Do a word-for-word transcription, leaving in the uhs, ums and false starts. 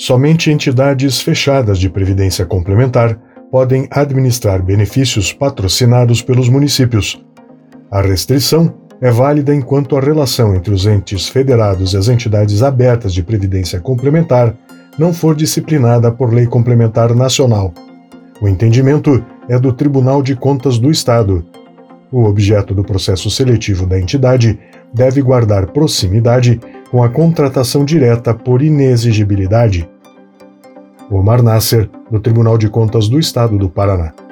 Somente entidades fechadas de previdência complementar podem administrar benefícios patrocinados pelos municípios. A restrição é válida enquanto a relação entre os entes federados e as entidades abertas de previdência complementar não for disciplinada por lei complementar nacional. O entendimento é do Tribunal de Contas do Estado. O objeto do processo seletivo da entidade deve guardar proximidade com a contratação direta por inexigibilidade. Omar Nasser, do Tribunal de Contas do Estado do Paraná.